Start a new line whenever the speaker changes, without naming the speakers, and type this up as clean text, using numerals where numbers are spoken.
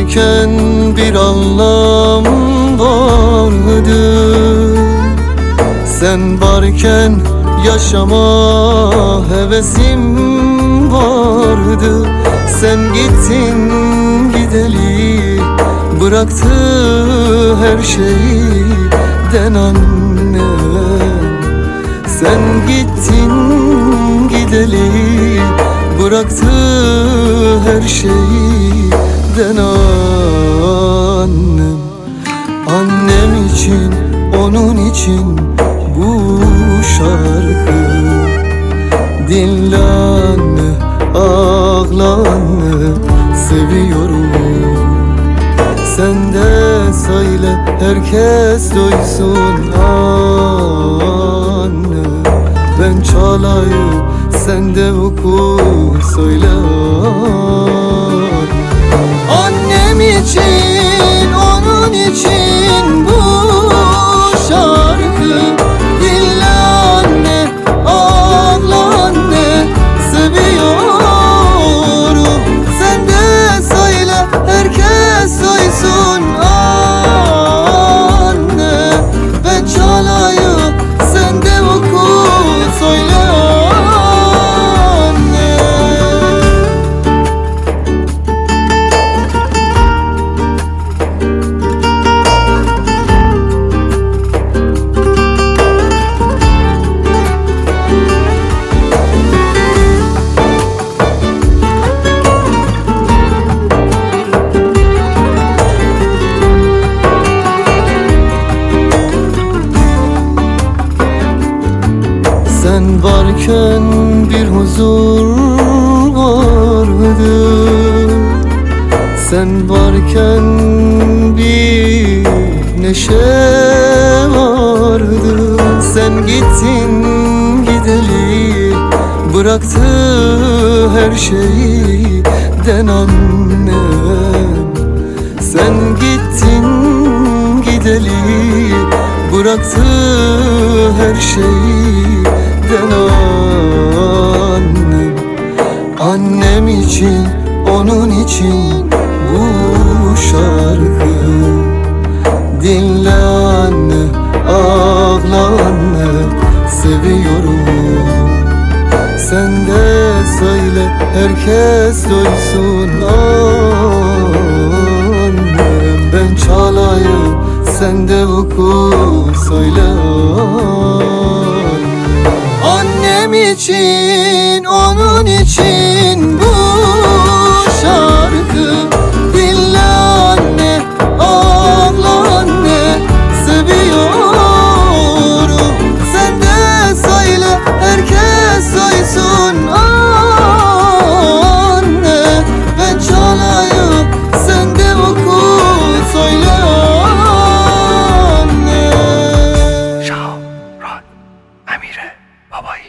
varken bir anlam vardı. Sen varken yaşama hevesim vardı. Sen gittin gideli, bıraktı her şeyden annem. Sen gittin gideli, bıraktı her şeyden annem. Annem için, onun için bu şarkı. Dinle anne, ağla anne, seviyorum. Sen de söyle, herkes duysun anne. Ben çalayım, sen de oku, söyle annem için, onun için bu şarkı. Dinle anne, ağla anne, seviyorum. Sen de söyle, herkes duysun anne. Ben çalayım, sen de oku, söyle anne. Sen varken bir huzur vardı. Sen varken bir neşe vardı. Sen gittin gideli, bıraktı her şeyden annem. Sen gittin gideli, bıraktı her şeyden annem. Annem için, onun için bu şarkı. Dinle anne, ağla anne, seviyorum. Sen de söyle, herkes duysun annem. Ben çalayım, sen de oku, söyle annem için, onun için bu şarkı. Dinle anne, ağla anne, seviyorum. Sen de söyle, herkes duysun anne. Ben çalayım, sen de oku, söyle anne.
Şahap, Rad, Emire, Babayı.